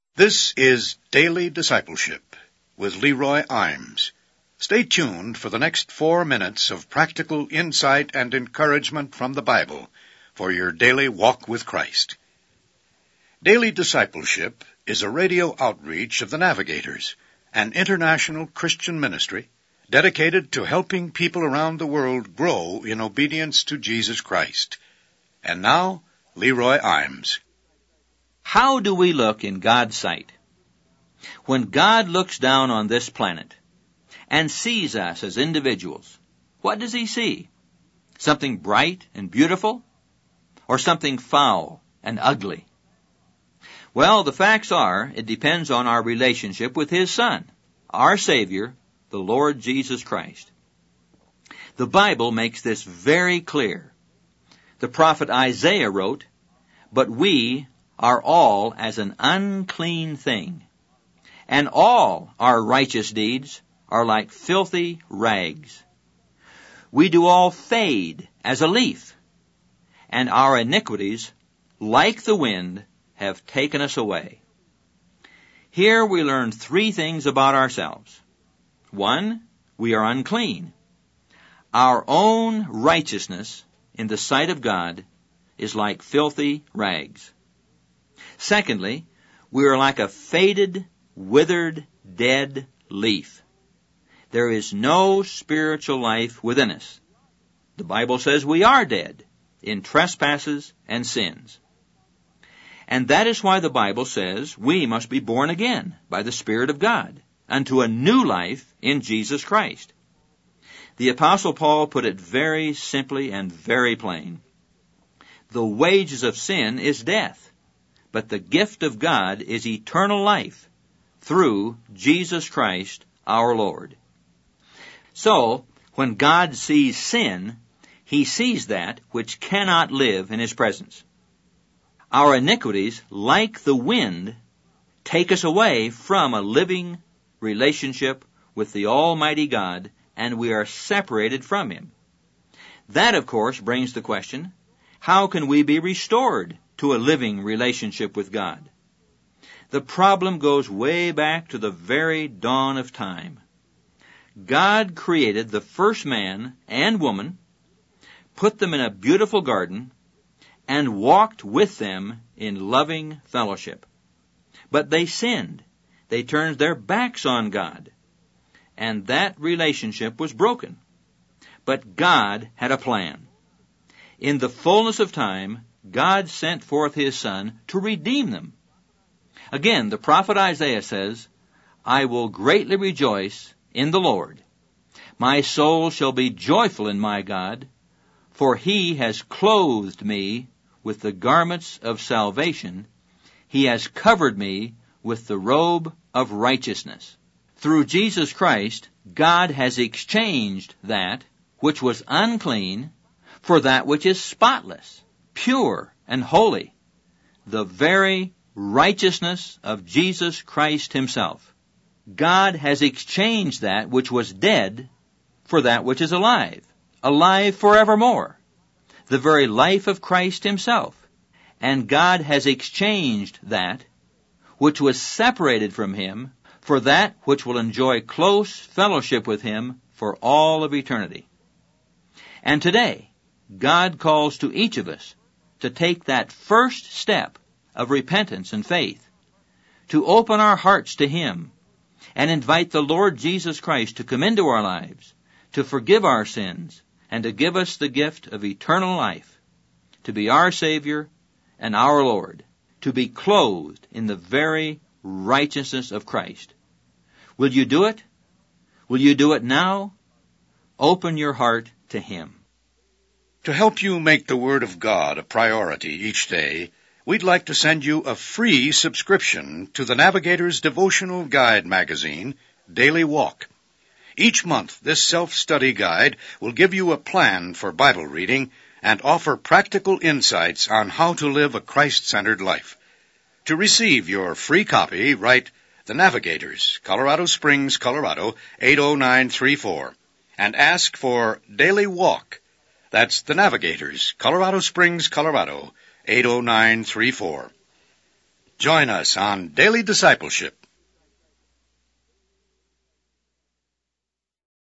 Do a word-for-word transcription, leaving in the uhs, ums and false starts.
This is Daily Discipleship with Leroy Imes. Stay tuned for the next four minutes of practical insight and encouragement from the Bible for your daily walk with Christ. Daily Discipleship is a radio outreach of the Navigators, an international Christian ministry dedicated to helping people around the world grow in obedience to Jesus Christ. And now, Leroy Imes. How do we look in God's sight? When God looks down on this planet and sees us as individuals, what does he see? Something bright and beautiful? Or something foul and ugly? Well, the facts are, it depends on our relationship with his Son, our Savior, the Lord Jesus Christ. The Bible makes this very clear. The prophet Isaiah wrote, "But we are all as an unclean thing, and all our righteous deeds are like filthy rags. We do all fade as a leaf, and our iniquities, like the wind, have taken us away." Here we learn three things about ourselves. One, we are unclean. Our own righteousness in the sight of God is like filthy rags. Secondly, we are like a faded, withered, dead leaf. There is no spiritual life within us. The Bible says we are dead in trespasses and sins. And that is why the Bible says we must be born again by the Spirit of God unto a new life in Jesus Christ. The Apostle Paul put it very simply and very plain. The wages of sin is death, but the gift of God is eternal life through Jesus Christ our Lord. So, when God sees sin, he sees that which cannot live in his presence. Our iniquities, like the wind, take us away from a living relationship with the Almighty God, and we are separated from him. That, of course, brings the question, how can we be restored to a living relationship with God? The problem goes way back to the very dawn of time. God created the first man and woman, put them in a beautiful garden, and walked with them in loving fellowship. But they sinned. They turned their backs on God, and that relationship was broken. But God had a plan. In the fullness of time, God sent forth his Son to redeem them. Again, the prophet Isaiah says, "I will greatly rejoice in the Lord. My soul shall be joyful in my God, for he has clothed me with the garments of salvation. He has covered me with the robe of righteousness." Through Jesus Christ, God has exchanged that which was unclean for that which is spotless, pure, and holy, the very righteousness of Jesus Christ himself. God has exchanged that which was dead for that which is alive, alive forevermore, the very life of Christ himself. And God has exchanged that which was separated from him for that which will enjoy close fellowship with him for all of eternity. And today, God calls to each of us to take that first step of repentance and faith, to open our hearts to him, and invite the Lord Jesus Christ to come into our lives, to forgive our sins, and to give us the gift of eternal life, to be our Savior and our Lord, to be clothed in the very righteousness of Christ. Will you do it? Will you do it now? Open your heart to him. To help you make the Word of God a priority each day, we'd like to send you a free subscription to the Navigator's devotional guide magazine, Daily Walk. Each month, this self-study guide will give you a plan for Bible reading and offer practical insights on how to live a Christ-centered life. To receive your free copy, write The Navigators, Colorado Springs, Colorado, eight oh nine three four, and ask for Daily Walk. That's The Navigators, Colorado Springs, Colorado, eight oh nine three four. Join us on Daily Discipleship.